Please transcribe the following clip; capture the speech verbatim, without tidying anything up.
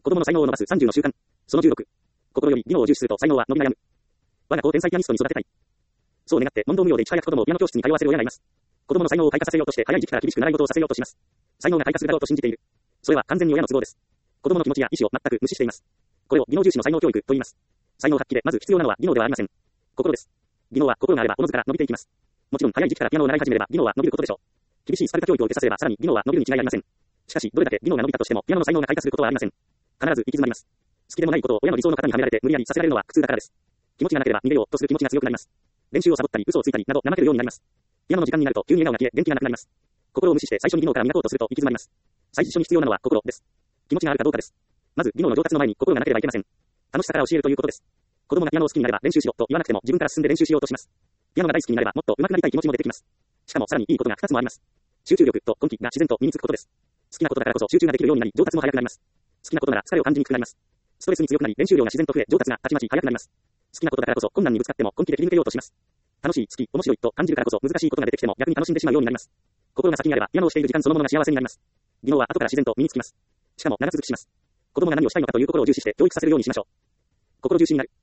子供の才能を伸ばすさんじゅうの習慣。そのじゅうろく。心より技能を重視すると才能は伸び悩む。我が子を天才ピアニストに育てたい。そう願って問答無用でいち早く子供をピアノ教室に通わせる親がいます。子供の才能を開花させようとして早い時期から厳しく習い事をさせようとします。才能が開花するだろうと信じている。それは完全に親の都合です。子供の気持ちや意思を全く無視しています。これを技能重視の才能教育と言います。才能発揮でまず必要なのは技能ではありません。心です。技能は心があればおのずから伸びていきます。もちろん早い時期からピアノを習い始めれば技能は伸びることでしょう。厳しいスパルタ教育を受けさせればさらに技能は伸びるに違いありません。しかしどれだけ技能が伸びたとしてもピアノの才能が開花することはありません。必ず行き詰まります。好きでもないことを親の理想の型にはめられて無理やりさせられるのは苦痛だからです。気持ちがなければ逃げようとする気持ちが強くなります。練習をサボったり嘘をついたりなど怠けるようになります。ピアノの時間になると急に笑顔が消え元気がなくなります。心を無視して最初に技能から磨こうとすると行き詰まります。最初に必要なのは心です。気持ちがあるかどうかです。まず技能の上達の前に心がなければいけません。楽しさから教えるということです。子供がピアノを好きになれば練習しろと言わなくても自分から進んで練習しようとします。ピアノが大好きになればもっと上手くなりたい気持ちも出てきます。しかもさらにいいことがふたつもあります。集中力と根気が自然と身につくことです。好きなことだからこそ集中ができるようになり上達も早くなります。好きなことなら疲れを感じにくくなります。ストレスに強くなり練習量が自然と増え上達がたちまち早くなります。好きなことだからこそ困難にぶつかっても根気で切り抜けようとします。楽しい、好き、面白いと感じるからこそ難しいことが出てきても逆に楽しんでしまうようになります。心が先にあればピアノをしている時間そのものが幸せになります。技能は後から自然と身につきます。しかも長続きします。子供が何をしたいのかというところを重視して教育させるようにしましょう。心重視になる。